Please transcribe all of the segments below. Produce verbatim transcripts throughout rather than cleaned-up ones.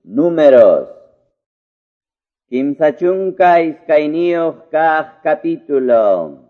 Números. Kimsachunka iskainiyuq kaq capítulo.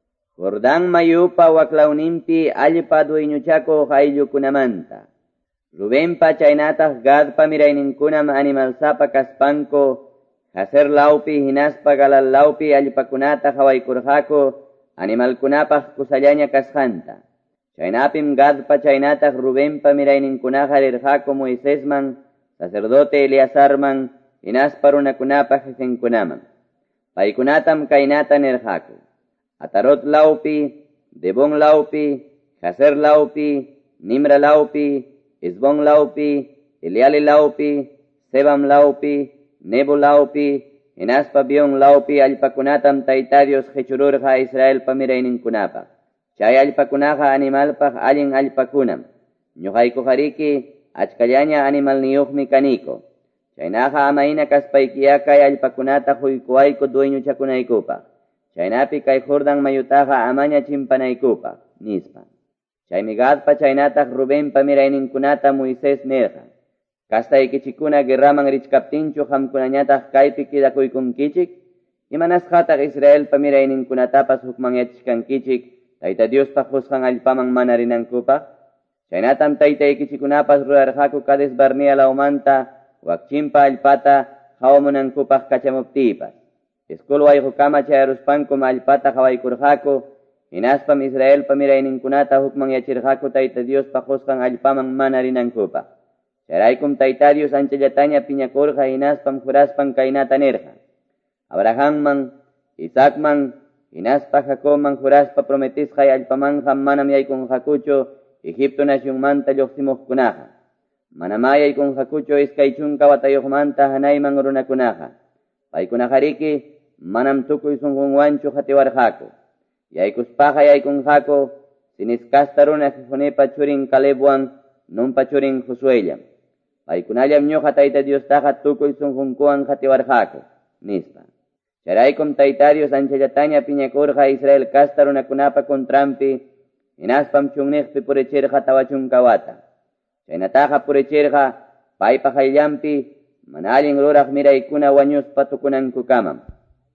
Jordán mayupa waklawnimpi allpa dueñuchakuq ayllukunamanta. Rubenpa chaynataq Gadpa mirayninkunam animalsapa kaspanku, Jazer lawpi hinaspa Galal lawpi allpakunata hawaykurqaku, animalkunapaq kusallaña kasqanta. Chaynapim Gadpa chaynataq Rubenpa mirayninkunaqa rirqaku Moisesman, sacerdote Eleazarman, hinaspa runakunapaq jesenkunaman. Paykunatam kaynata nirqaku: Atarot lawpi, Debon lawpi, Jazer lawpi, Nimra lawpi, Esbon lawpi, Eleale lawpi, Sebam lawpi, Nebo lawpi, hinaspa Bion lawpi allpakunatam Tayta Dios hechururqa Israelpa mirayninkunapaq. Chay allpakunaqa animalpaq allin allpakunam. Ñuqaykuqariki achkallaña animal niyuqmi kaniko. Chaynaqa amaina kaspaykiya kay allpakunata huykuwayku dueñuchakunaykupaq. Chaynapi kay Jordán mayutaqa amaña chimpanaykupaq, nispa. Chaymi Gadpa chaynataq Rubenpa mirayninkunata Moisés nirqa: Kastaykichikuna guerraman richkaptinchu qamkunañataq kaypi kidakuykunkichik, imanasqataq Israelpa mirayninkunatapas hukman yachishkankichik Tayta Diospa qusqan allpaman mana rinankupaq. Chaynatam taytaykichikunapas rurarqaku Kades Barnea lawmanta wakchimpa allpata hawamunankupaq kachamuptipas. Iskul wayqukama chayaruspankum allpata hawaykurqaku, hinaspam Israelpa mirayninkunata hukman yachirqaku Tayta Diospa qusqan allpaman mana rinankupaq. Chayraykum Tayta Dios anchallataña piñakurqa hinaspam juraspan kaynata nirqa: Abrahamman, Isaacman, hinaspa Jacobman juraspa prometisqay allpamanqa manam yaykunqakuchu Egipto nacionmanta lluqsimuqkunaqa. Manama yaykunqakuchu iskay chunka watayuqmanta hanayman runakunaqa. Paykunaqariki manam tukuy sunqunwanchu hatiwarqaku. Yaykuspaqa yaykunqaku siniskasta runa Jefonepa churin Calebwan, Nunpa churin Josuellam. Paykunallam ñuqa Tayta Diostaqa tukuy sunqunkuwan hatiwarqaku, nispa. Chayraykum Tayta Dios anchallataña piñakurqa Israel kasta runakunapa kontrampi, hinaspam chunniqpi purichirqa tawachunkawata. Chaynataqa purichirqa paypa qayllampi mana allin ruraq miraykuna wañuspa tukunankukamam.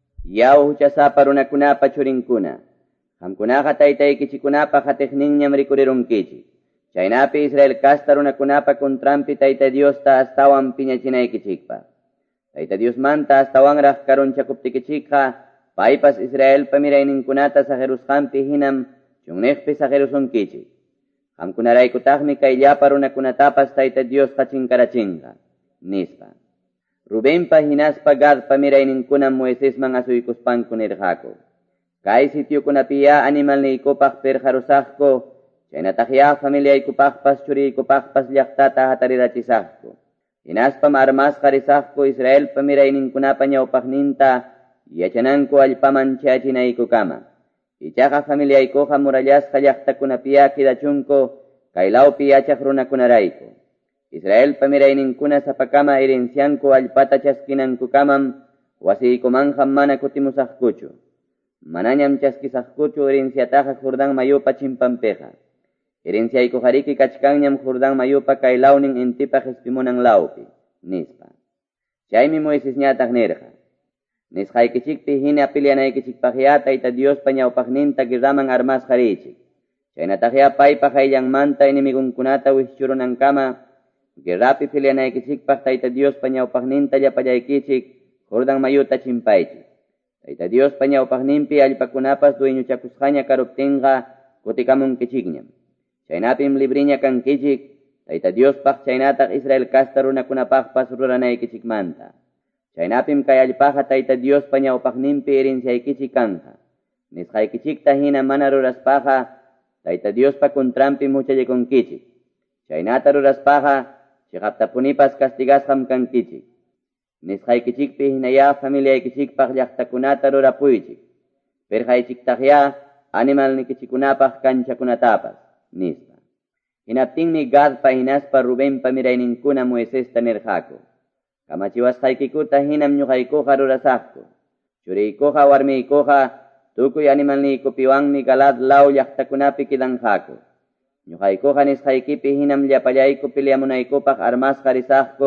Yaw huchasapa runakunapa churinkuna, qamkunaqa taytaykichikunapa hatiqninñam rikurirunkichik. Chaynapi Israel kasta runakunapa kontrampi Tayta Diosta astawan piñachinaykichikpa. Tayta Diosmanta astawanraq karunchakuptikichikqa paypas Israelpa mirayninkunata sajerusqanpi hinam chunniqpi sajerusunkichik. Qamkunaraykutaqmi kay llapa runakunatapas Tayta Dios qachinkarachinqa, nispa. Rubenpa hinaspa Gadpa mirayninkunam Moisesman asuykuspanku nirqaku: Kay sitiokunapiya animal niykupaq perjarusaqku, chaynataqya familiaykupaqpas churiykupaqpas llaqtata hatarirachisaqku. Hinaspam armasqa risaqku Israelpa mirayninkunapa ñawpaqninta yachananku allpaman chayachinaykukama. Ichaqa familiaykuqa murallasqa llaqtakunapiya kidachunku kaylawpi yachaq runakunarayku. Israelpa mirayninkuna sapakama herencianku allpata chaskinankukamam wasiykumanqa mana kutimusaqkuchu. Manañam chaskisaqkuchu herenciataqa Jordán mayupa chimpanpiqa. Herenciaykuqariki kachkanñam Jordán mayupa kaylawnin intipa qespimunan lawpi, nispa. Chaymi Moisés ñataq nirqa: Nisqaykichikpi hina pilianaykichikpaqya Tayta Diospa ñawpaqninta guerraman armasqarichik. Chaynataqya paypa qayllanmanta inimigunkunata wishchurunankama guerrapi pilianaykichikpaq Tayta Diospa ñawpaqninta llapallaykichik Jordán mayuta chimpaychik. Tayta Diospa ñawpaqninpi allpakunapas dueñuchakusqaña karuptinqa kutikamunkichikñam. Chaynapim libriña kankichik Tayta Diospaq chaynataq Israel kasta runakunapaqpas ruranaykichikmanta. Chaynapim kay allpaqa Tayta Diospa ñawpaqninpi herenciaykichik kanqa. Nisqaykichikta hina mana ruraspaqa Tayta Diospa kontrampi muchallakunkichik. Chaynata ruraspaqa chiqaptapunipas castigasqam kankichik. Nisqaykichikpi hinaya familiaykichikpaq llaqtakunata rurapuychik. Perjaychiktaqya animal nikichikunapaq kanchakunatapas, nispa. Hinaptinmi Gadpa hinaspa Rubenpa mirayninkuna Moisesta nirqaku: Kamachiwasqaykikuta hinam ñuqaykuqa rurasaqku. Churiykuqa warmiykuqa tukuy animalniykupiwanmi Galad law llaqtakunapi kidanqaku. Ñuqaykuqa nisqaykipi hinam llapallayku piliamunaykupaq armasqa risaqku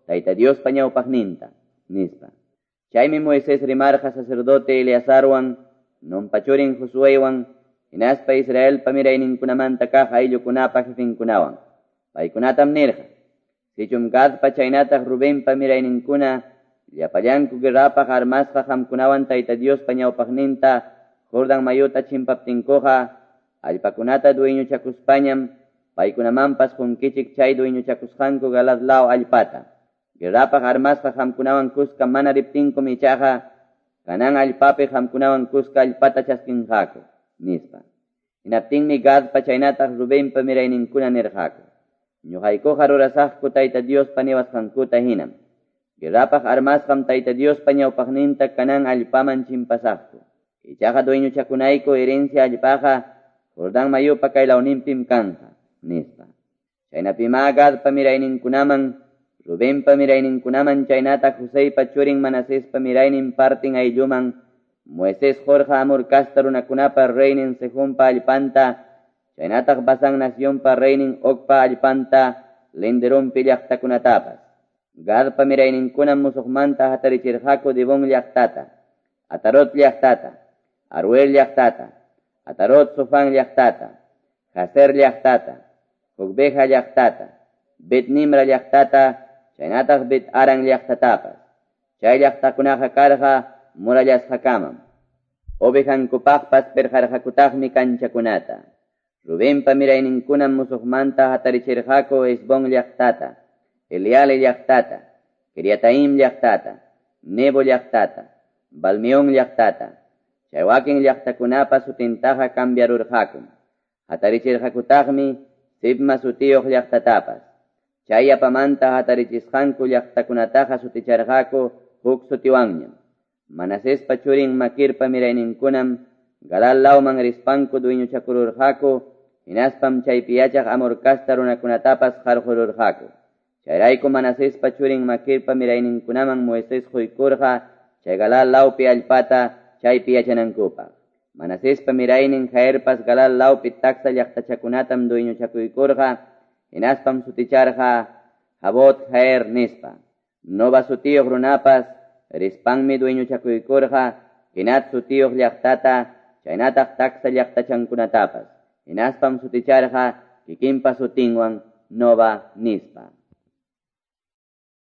Tayta Dios pañawpaqninta, nispa. Chaymi Moisés rimarqa sacerdote Eleazarwan, nompachurin Josuewan, hinaspa Israel pamirayninkunamanta kaq ayllukunapa jefinkunawan. Paykunatam nirqa, sichum Gadpa chaynataq Rubén pamirayninkuna, llapallanku guerrapaq armasqa qamkunawan Tayta Dios pañawpaqninta, Jordan mayuta chimpaptinkuqa, allpakunata dueñuchakuspañam, paykunamanpas junkichik chay dueñuchakusqanku Galad lao allpata. Guerrapaq armasqa qamkunawan kuska mana riptinku michaqa, kanan allpapi qamkunawan kuska allpata chaskinqaku, nispa. Hinaptinmi Gadpa chaynataq Rubénpa mirayninkuna nirqaku. Ñuqaykuqa rurasaqku Tayta Dios niwasqankuta hinam. Guerrapaq armasqam Tayta Dios pañawpaqninta kanan allpaman chimpasaqku. Ichaqa dueñuchakunayku herencia allpaqa Jordan mayupa kaylawninpim kanqa, nispa. Chaynapima Gadpa mirayninkunaman, Rubénpa mirayninkunaman chaynataq Joseypa churin Manasespa miraynin partin aylluman, Moisés Jorja amur kasta runakunapa reynin Sejumpa allpanta, chaynataq Basán nacionpa reynin Ogpa allpanta, Lenderumpi llaqtakunatapas. Gadpa mirayninkunan musuqmanta hatarichirqaku Dibón llaqtata, Atarot llaqtata, Aruel llaqtata, Atarot Sofán llaqtata, Jaser llaqtata, Jogbeja llaqtata, Bet Nimra llaqtata, chaynataq Bet Aran llaqtatapas. Chay llaqtakunaqa karqa murallasqakamam. Ovejankupaqpas perjarqakutaqmi kanchakunata. Rubénpa mirayninkunan musuqmanta hatarichirqaku Esbón llaqtata, Eliale llaqtata, Kiriataim llaqtata, Nebo llaqtata, Balmeón llaqtata. Chay wakin llaqtakunapas sutintaqa cambiarurqakum. Hatarichirqakutaqmi Sibma sutiyuq llaqtatapas. Chay apamanta hatarichisqanku llaqtakunataqa suticharqaku huk sutiwanñam. Manasespa churin Makirpa mirayninkunam Galal lauman rispanku dueñuchakururqaku, hinaspam chaypiyachaq amurkasta runakunatapas qarqururqaku. Chayrayku Manasespa churin Makirpa mirayninkunaman Moisés quykurqa, chay Galal laupi allpata chaypi yachanankupaq. Manasespa miraynin Jaerpas Galal laupi taksa llaqtachakunatam dueñuchakuykurqa, hinaspam suticharqa Jabot Jaer nispa. Nova sutiyuq runapas rispanmi dueñuchakuykurqa, hinat sutiyuq llaqtata, chaynataq taksa llaqtachankunatapas. Hinaspam suticharqa kikinpa sutinwan Nova nispa.